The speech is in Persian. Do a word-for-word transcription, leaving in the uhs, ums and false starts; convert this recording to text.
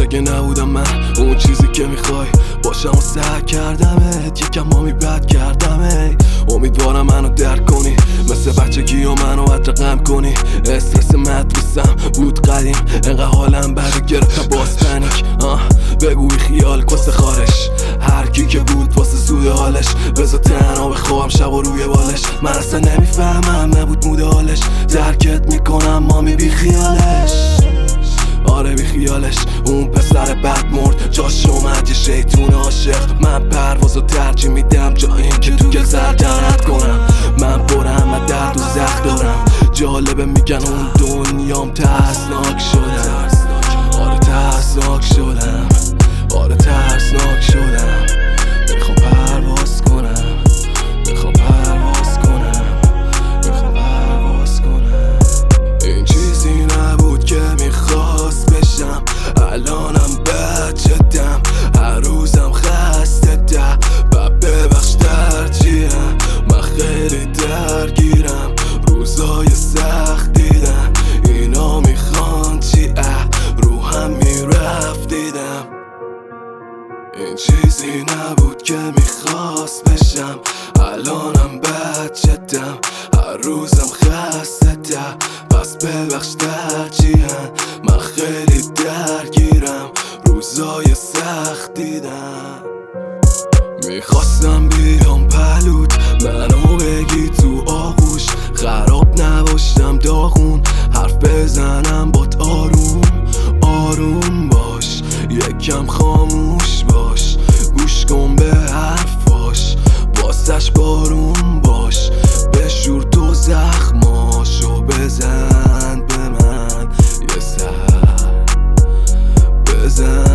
اگه نبودم من اون چیزی که میخوای باشم و سعی کردمت یکم مامی بد کردم ای امیدوارم منو درک کنی مثل بچگی و منو ادرقم کنی استرس مدرسم بود قدیم انقدر حالم بد گرفت باز پنیک آه بگوی خیال کس خارش هر کی که بود واسه سود حالش بذار تنها بخوام شب و روی بالش من اصلا نمیفهمم نبود مود حالش درکت میکنم مامی بی خیالش آره بی خیالش اون پسر بد مرد جاش اومد یه شیطون عاشق من پروازو ترجیح میدم جا این که تو گل سرگرد کنم من برم از درد و زخم دارم جالبه میگن اون دنیام ترسناک شدم آره ترسناک شدم آره ترسناک شدم میخوام پرواز کنم میخوام پرواز کنم میخوام پرواز کنم این چیزی نبود که میخواست بشم الانم بد شدم هر روزم خسته ده و ببخش ترجیحم من خیلی درگیرم روزای سخت دیدم اینا میخوان چی اه روحم میرفت دیدم این چیزی نبود که میخواست بشم الانم بد شدم هر روزم خسته ده پس ببخش ترجیحم من خیلی درگیرم روزای سخت دیدم میخواستم بیام پلوت منو بگی تو آغوش خراب نباشم داغون حرف بزنم بات آروم آروم باش یکم خاموش باش گوش کن به حرفاش واسش بارون باش بشور تو زخماشو بزن به من یه سر بزن